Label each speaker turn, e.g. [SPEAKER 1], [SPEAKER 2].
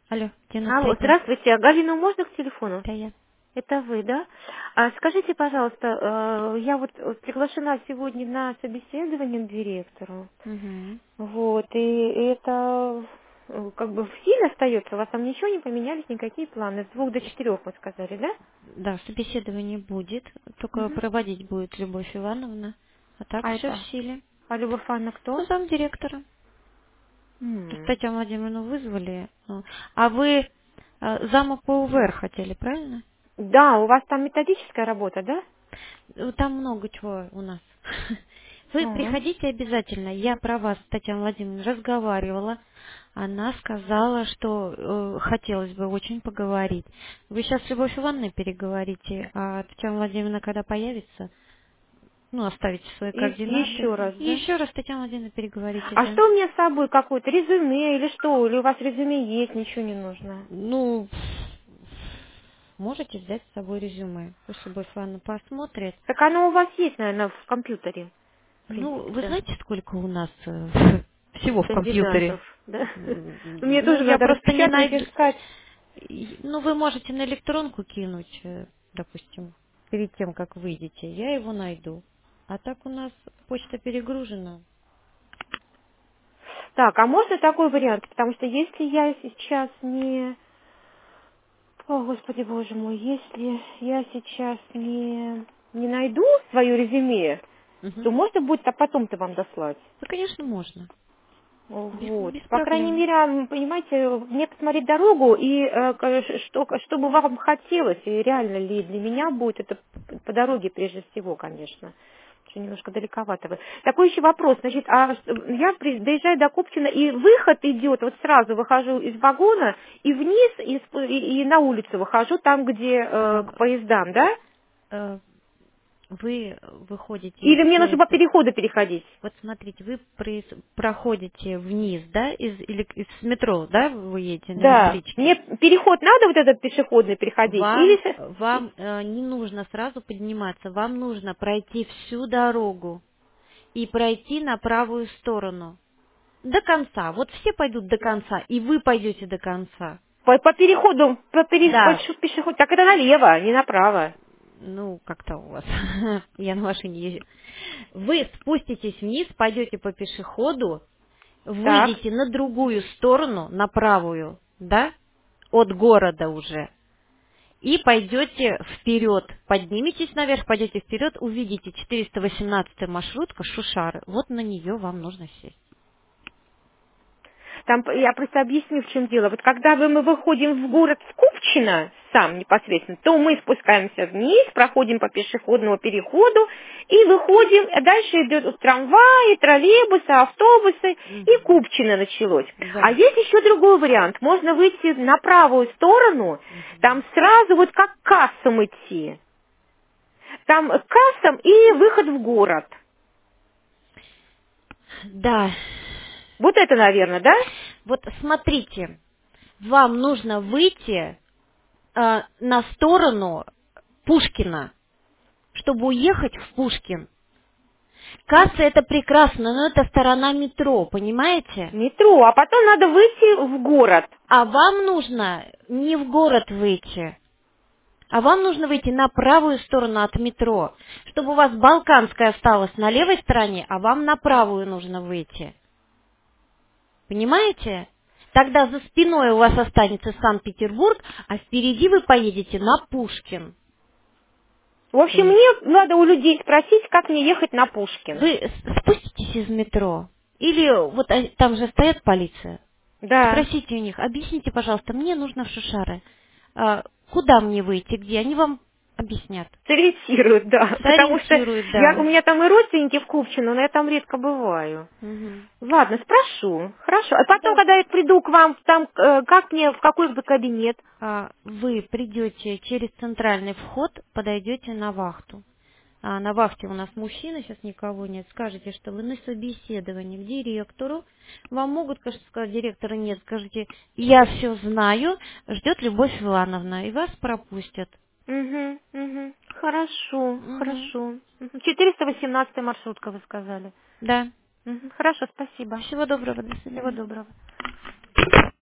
[SPEAKER 1] Алло,
[SPEAKER 2] Алло,
[SPEAKER 1] 93.
[SPEAKER 2] здравствуйте. А Галину можно к телефону?
[SPEAKER 1] Да, я.
[SPEAKER 2] Это вы, да? Скажите, пожалуйста, я вот приглашена сегодня на собеседование к директору.
[SPEAKER 1] Угу.
[SPEAKER 2] Вот, и это как бы в силе остается? У вас там ничего не поменялись, никакие планы? С 2 до 4 вы сказали, да?
[SPEAKER 1] Да, собеседование будет, только
[SPEAKER 2] Мгм.
[SPEAKER 1] проводить будет Любовь Ивановна. А так
[SPEAKER 2] А
[SPEAKER 1] все в
[SPEAKER 2] это?
[SPEAKER 1] силе.
[SPEAKER 2] А Любовь Анна кто?
[SPEAKER 1] Ну, замдиректора. Тут
[SPEAKER 2] М.
[SPEAKER 1] Татьяну Владимировну вызвали. Ну, а вы зама по УВР хотели, правильно?
[SPEAKER 2] Да, у вас там методическая работа, да?
[SPEAKER 1] Там много чего у нас. Вы
[SPEAKER 2] Ага.
[SPEAKER 1] приходите обязательно. Я про вас с Татьяной Владимировной разговаривала. Она сказала, что хотелось бы очень поговорить. Вы сейчас с Любовью Ивановной переговорите, а Татьяна Владимировна, когда появится, ну, оставите свои
[SPEAKER 2] И
[SPEAKER 1] координаты.
[SPEAKER 2] еще раз,
[SPEAKER 1] И
[SPEAKER 2] да?
[SPEAKER 1] еще раз Татьяна Владимировна переговорите,
[SPEAKER 2] А
[SPEAKER 1] да.
[SPEAKER 2] что мне с собой, какое-то резюме или что? Или у вас резюме есть, ничего не нужно?
[SPEAKER 1] Ну, можете взять с собой резюме. Пусть Любовь Ивановна посмотрит.
[SPEAKER 2] Так оно у вас есть, наверное, в компьютере, в
[SPEAKER 1] Ну, вы
[SPEAKER 2] принципе-то,
[SPEAKER 1] знаете, сколько у нас всего в компьютере?
[SPEAKER 2] кандидатов, да? Мне
[SPEAKER 1] Ну,
[SPEAKER 2] тоже
[SPEAKER 1] я
[SPEAKER 2] надо
[SPEAKER 1] просто не
[SPEAKER 2] распечатывать,
[SPEAKER 1] найду.
[SPEAKER 2] искать.
[SPEAKER 1] Ну, вы можете на электронку кинуть, допустим, перед тем, как выйдете. Я его найду. А так у нас почта перегружена.
[SPEAKER 2] Так, а можно такой вариант? Потому что если я сейчас не... О, Господи, Боже мой, если я сейчас не найду свое резюме,
[SPEAKER 1] Мгм.
[SPEAKER 2] то можно будет потом-то вам дослать.
[SPEAKER 1] Да, конечно, можно.
[SPEAKER 2] Вот.
[SPEAKER 1] Без
[SPEAKER 2] По крайней
[SPEAKER 1] проблем.
[SPEAKER 2] мере, понимаете, мне посмотреть дорогу и что бы вам хотелось, и реально ли для меня будет это по дороге прежде всего, конечно. Что немножко далековато вы. Такой еще вопрос. Значит, я доезжаю до Купчино, и выход идет, вот сразу выхожу из вагона, и вниз, и на улицу выхожу, там, где к
[SPEAKER 1] А,
[SPEAKER 2] поездам, да?
[SPEAKER 1] э, Вы выходите из
[SPEAKER 2] Или мне нужно по
[SPEAKER 1] поезда.
[SPEAKER 2] переходу переходить?
[SPEAKER 1] Вот смотрите, вы проходите вниз, да, из метро, да, вы едете на
[SPEAKER 2] Да.
[SPEAKER 1] электричке.
[SPEAKER 2] Мне переход надо вот этот пешеходный переходить?
[SPEAKER 1] Вам,
[SPEAKER 2] Или...
[SPEAKER 1] вам не нужно сразу подниматься, вам нужно пройти всю дорогу и пройти на правую сторону. До конца. Вот все пойдут до конца, и вы пойдете до конца.
[SPEAKER 2] По переходу,
[SPEAKER 1] Да.
[SPEAKER 2] пешеход, так это налево, не направо.
[SPEAKER 1] Ну, как-то у вас. Я на машине езжу. Вы спуститесь вниз, пойдете по пешеходу,
[SPEAKER 2] Так.
[SPEAKER 1] выйдете на другую сторону, на правую, да, от города уже, и пойдете вперед, подниметесь наверх, пойдете вперед, увидите 418 маршрутка Шушары. Вот на нее вам нужно сесть.
[SPEAKER 2] Там я просто объясню, в чем дело. Вот когда мы выходим в город с Купчино, сам непосредственно, то мы спускаемся вниз, проходим по пешеходному переходу и выходим, а дальше идут трамваи, троллейбусы, автобусы, и
[SPEAKER 1] Мгм.
[SPEAKER 2] Купчино началось. А
[SPEAKER 1] Да.
[SPEAKER 2] есть еще другой вариант. Можно выйти на правую сторону, там
[SPEAKER 1] Мгм.
[SPEAKER 2] сразу вот как к кассам идти. Там к кассам и выход в город.
[SPEAKER 1] Да.
[SPEAKER 2] Вот это, наверное, да?
[SPEAKER 1] Вот смотрите, вам нужно выйти на сторону Пушкина, чтобы уехать в Пушкин. Касса это прекрасно, но это сторона метро, понимаете?
[SPEAKER 2] Метро, а потом надо выйти в город.
[SPEAKER 1] А вам нужно не в город выйти, а вам нужно выйти на правую сторону от метро, чтобы у вас Балканская осталась на левой стороне, а вам на правую нужно выйти. Понимаете? Тогда за спиной у вас останется Санкт-Петербург, а впереди вы поедете на Пушкин.
[SPEAKER 2] В общем,
[SPEAKER 1] Пони-
[SPEAKER 2] мне надо у людей спросить, как мне ехать на Пушкин.
[SPEAKER 1] Вы спуститесь из метро, или вот там же стоит полиция.
[SPEAKER 2] Да,
[SPEAKER 1] Спросите у них, объясните, пожалуйста, мне нужно в Шушары. Куда мне выйти, где? Они вам объяснят.
[SPEAKER 2] сориентируют, да. Потому что
[SPEAKER 1] Сориентируют, да.
[SPEAKER 2] у меня там и родственники в Купчино, но я там редко бываю.
[SPEAKER 1] Мгм.
[SPEAKER 2] Ладно, спрошу. Хорошо. А потом,
[SPEAKER 1] Да.
[SPEAKER 2] когда я приду к вам, там, как мне, в какой бы кабинет?
[SPEAKER 1] Вы придете через центральный вход, подойдете на вахту. На вахте у нас мужчина, сейчас никого нет. Скажите, что вы на собеседовании к директору. Вам могут, конечно, сказать, директора нет. Скажите, я все знаю, ждет Любовь Ивановна, и вас пропустят.
[SPEAKER 2] Угу, угу. Хорошо,
[SPEAKER 1] Мгм.
[SPEAKER 2] хорошо. 418 маршрутка, вы сказали.
[SPEAKER 1] Да.
[SPEAKER 2] Мгм. Хорошо, спасибо.
[SPEAKER 1] Всего доброго, до
[SPEAKER 2] Всего
[SPEAKER 1] свидания.
[SPEAKER 2] доброго.